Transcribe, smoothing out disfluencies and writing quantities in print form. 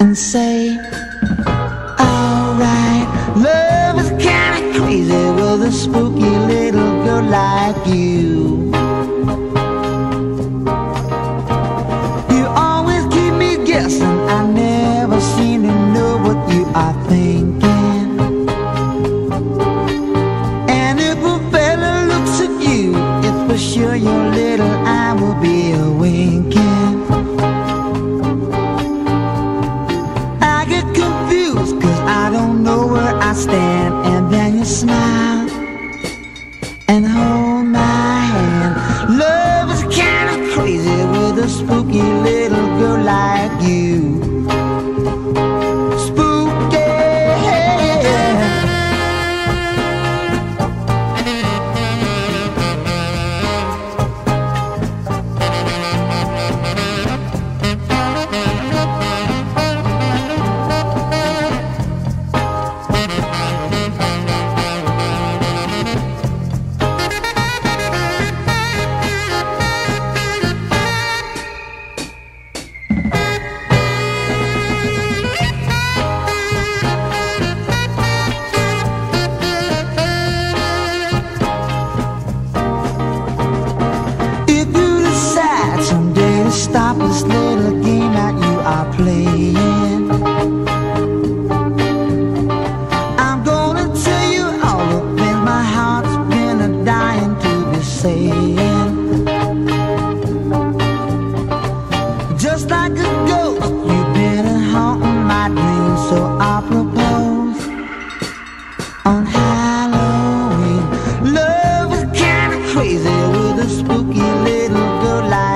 and say, alright, love is kinda crazy with a spooky little girl like you. You always keep me guessing, I never seem to know what you are thinking. And if a fella looks at you, it's for sure your little eye will be a winking. I get confused cause I don't know where I stand. And then you smile and hold my hand. Love is kinda crazy with a spooky little girl like you. Stop this little game that you are playing. I'm gonna tell you all the things my heart's been dying to be saying. Just like a ghost, you've been haunting my dreams. So I propose on Halloween. Love is kinda crazy with a spooky little girl like